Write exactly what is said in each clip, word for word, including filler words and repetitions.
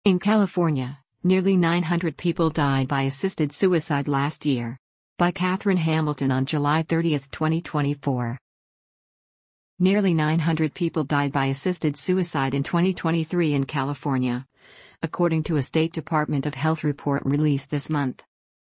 In California, nearly nine hundred people died by assisted suicide last year. By Catherine Hamilton on July thirtieth, twenty twenty-four. Nearly nine hundred people died by assisted suicide in twenty twenty-three in California, according to a State Department of Health report released this month.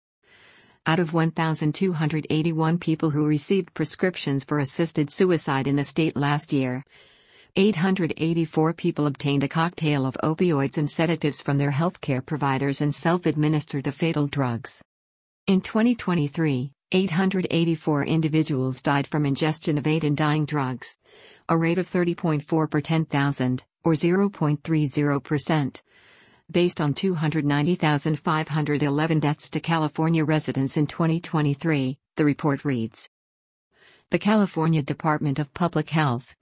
Out of one thousand two hundred eighty-one people who received prescriptions for assisted suicide in the state last year, eight hundred eighty-four people obtained a cocktail of opioids and sedatives from their healthcare providers and self-administered the fatal drugs. In twenty twenty-three, eight hundred eighty-four individuals died from ingestion of aid and dying drugs, a rate of thirty point four per ten thousand, or zero point three zero percent, based on two hundred ninety thousand five hundred eleven deaths to California residents in twenty twenty-three, the report reads. The California Department of Public Health,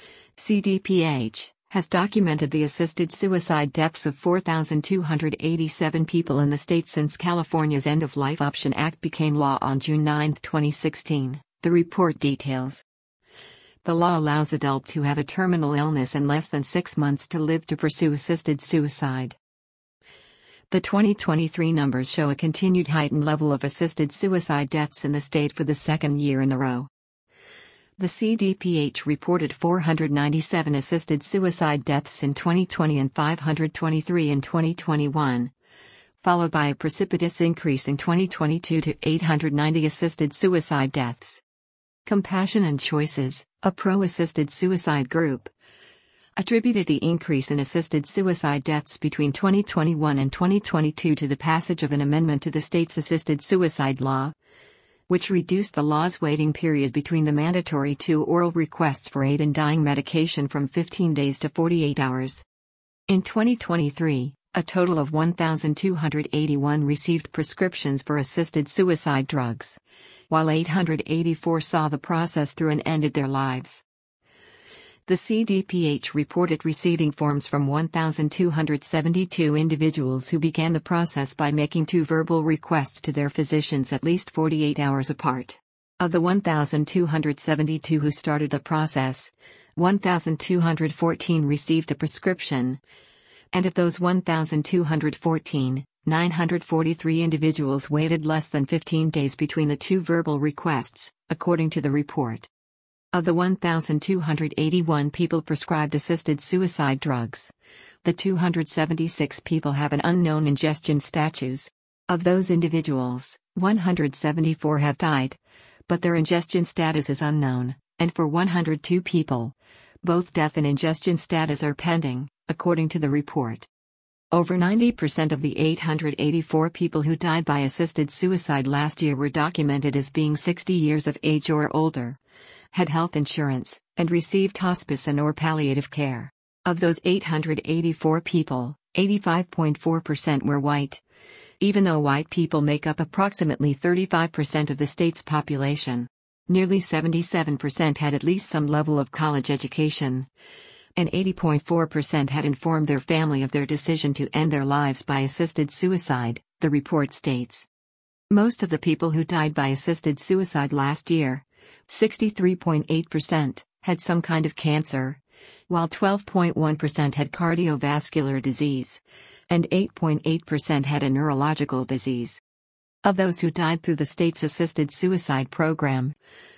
C D P H, has documented the assisted suicide deaths of four thousand two hundred eighty-seven people in the state since California's End-of-Life Option Act became law on June ninth, twenty sixteen, the report details. The law allows adults who have a terminal illness and less than six months to live to pursue assisted suicide. The twenty twenty-three numbers show a continued heightened level of assisted suicide deaths in the state for the second year in a row. The C D P H reported four hundred ninety-seven assisted suicide deaths in twenty twenty and five hundred twenty-three in twenty twenty-one, followed by a precipitous increase in twenty twenty-two to eight hundred ninety assisted suicide deaths. Compassion and Choices, a pro-assisted suicide group, attributed the increase in assisted suicide deaths between twenty twenty-one and twenty twenty-two to the passage of an amendment to the state's assisted suicide law, which reduced the law's waiting period between the mandatory two oral requests for aid and dying medication from fifteen days to forty-eight hours. In twenty twenty-three, a total of one thousand two hundred eighty-one received prescriptions for assisted suicide drugs, while eight hundred eighty-four saw the process through and ended their lives. The C D P H reported receiving forms from one thousand two hundred seventy-two individuals who began the process by making two verbal requests to their physicians at least forty-eight hours apart. Of the one thousand two hundred seventy-two who started the process, one thousand two hundred fourteen received a prescription, and of those one thousand two hundred fourteen, nine hundred forty-three individuals waited less than fifteen days between the two verbal requests, according to the report. Of the one thousand two hundred eighty-one people prescribed assisted suicide drugs, the two hundred seventy-six people have an unknown ingestion status. Of those individuals, one hundred seventy-four have died, but their ingestion status is unknown, and for one hundred two people, both death and ingestion status are pending, according to the report. Over ninety percent of the eight hundred eighty-four people who died by assisted suicide last year were documented as being sixty years of age or older, had health insurance, and received hospice and or palliative care. Of those eight hundred eighty-four people, eighty-five point four percent were white, even though white people make up approximately thirty-five percent of the state's population. Nearly seventy-seven percent had at least some level of college education, and eighty point four percent had informed their family of their decision to end their lives by assisted suicide, the report states. Most of the people who died by assisted suicide last year, sixty-three point eight percent, had some kind of cancer, while twelve point one percent had cardiovascular disease, and eight point eight percent had a neurological disease. Of those who died through the state's assisted suicide program,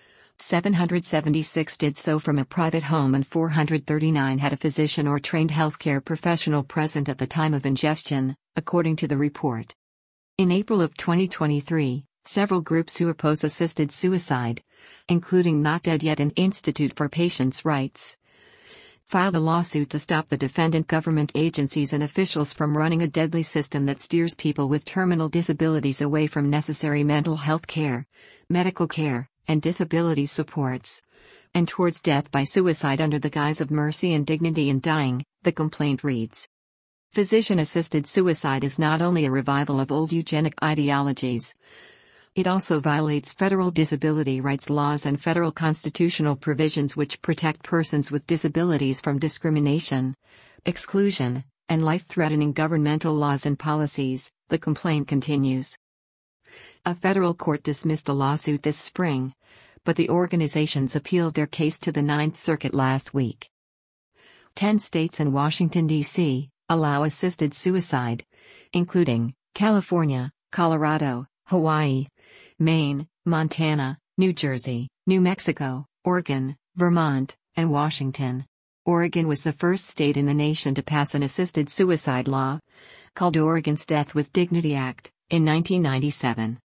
seven hundred seventy-six did so from a private home and four hundred thirty-nine had a physician or trained healthcare professional present at the time of ingestion, according to the report. In April of twenty twenty-three, several groups who oppose assisted suicide, including Not Dead Yet and Institute for Patients' Rights, filed a lawsuit to stop the defendant government agencies and officials from running a deadly system that steers people with terminal disabilities away from necessary mental health care, medical care, and disability supports, and towards death by suicide under the guise of mercy and dignity in dying, the complaint reads. Physician-assisted suicide is not only a revival of old eugenic ideologies, it also violates federal disability rights laws and federal constitutional provisions which protect persons with disabilities from discrimination, exclusion, and life-threatening governmental laws and policies, the complaint continues. A federal court dismissed the lawsuit this spring, but the organizations appealed their case to the Ninth Circuit last week. Ten states and Washington, D C allow assisted suicide, including California, Colorado, Hawaii, Maine, Montana, New Jersey, New Mexico, Oregon, Vermont, and Washington. Oregon was the first state in the nation to pass an assisted suicide law, called Oregon's Death with Dignity Act, in nineteen ninety-seven.